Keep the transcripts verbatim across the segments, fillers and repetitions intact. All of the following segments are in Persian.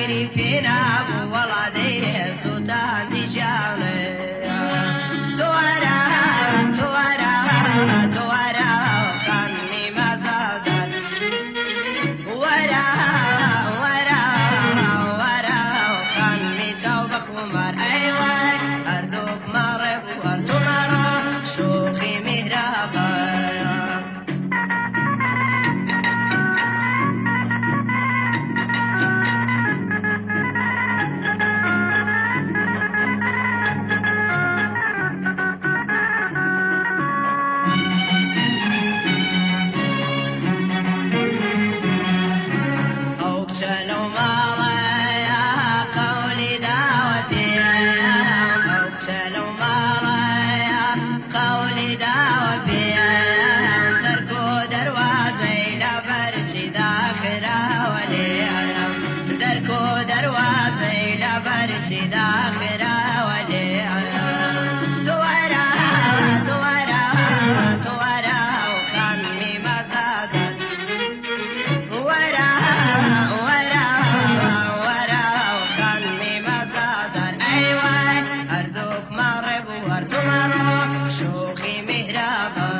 قريبنا وولدي سلطان دجالي توارا توارا توارا خاني مزادر ورا ورا ورا خاني جاوب خمر ايوه اردوك مرب وردو مرا شوخي مهربا داخرة وليها توارا توارا توارا وخمي مزادر ورا ورا ورا وخمي مزادر أيوة أردوك مرب وردو مرة شوخي مهربا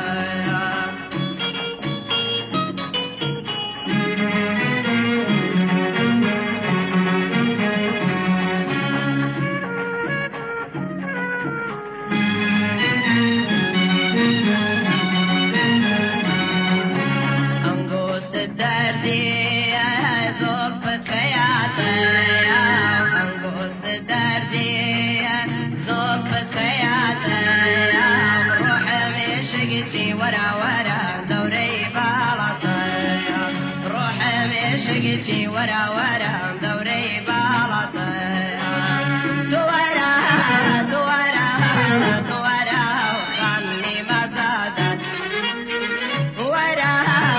الدردي زوفت خياطي انقص الدردي زوفت خياطي روح مشقتي ورا ورا دوري بالطي روح مشقتي ورا ورا دوري بالطي دوارا دوارا دوارا وخمي مزادر ورا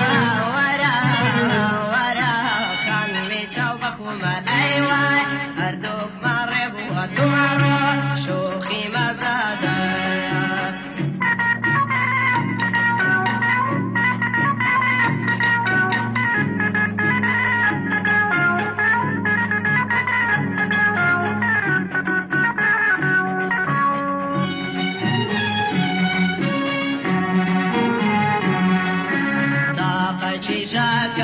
أيوة أردوك مرب وردو مرة شوخي مزادر طاقة شاكا